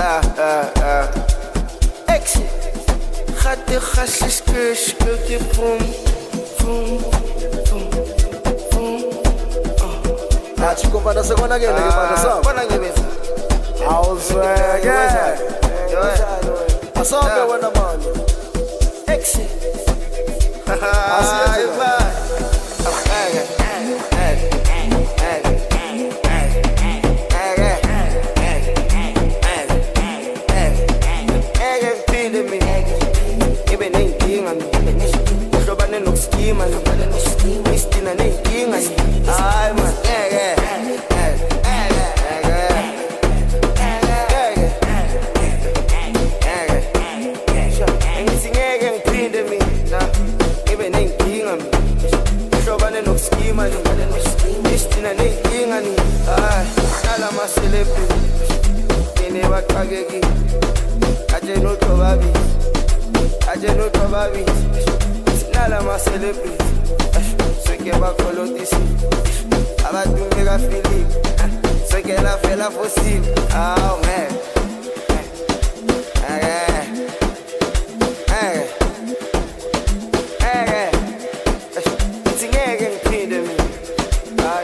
Exit. Gaat de gastjes kus, kunt je vroom, vroom, vroom, vroom. Acho que para segunda que ele para só. Para que ves. Auswege. Asobe wana mani. Exit. Asiye vai. Istina nenkinga ay man ngeke ngiphinde mina ngibe nenkinga hlobane nokuskima istina nenkinga ni ay nala ma celebrity ine baqhakeki aje no tobabi nala ma celebrity que va colotisi abantu mega Philip so que la fela fossil oh man singeke ngiphinde mina ay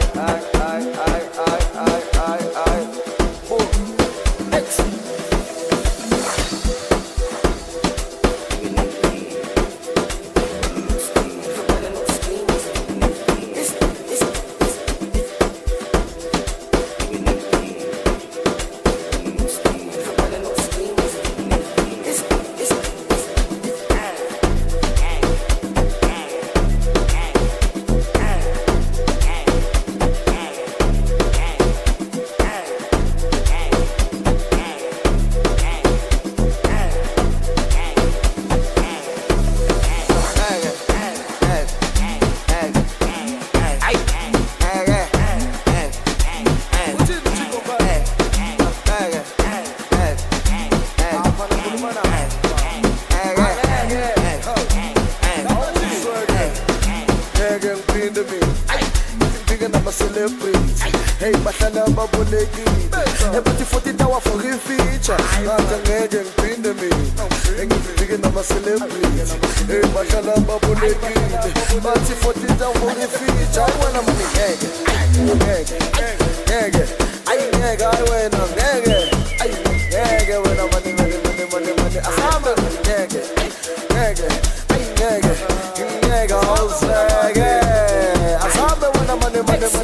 Hey, bahlala babonekile. Ebathi 40 tawa for feature. Ngathi ngeke ngiphinde mina. Engifike nama celebrity. Hey, bahlala babonekile. Bathi 40 tawa for feature. I wanna money ngeke. Ngeke. Ay ngeke ay wena ngeke. Ay ngeke wena money. Asamba ngeke. Ngeke. Ay ngeke. Ngeke ausege. Asamba wena money.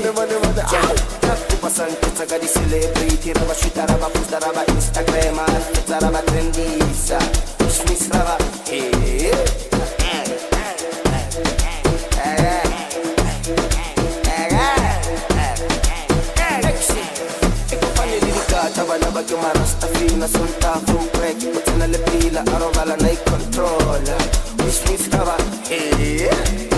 Pasantezza che di celebrity, raba shita, raba posta, raba Instagram, alza, raba trendisa, Smith, raba ecco fanno delicata, va la bagio ma rasta fina, solta full break, potena le pila, a roba la nei controlla, Smith, raba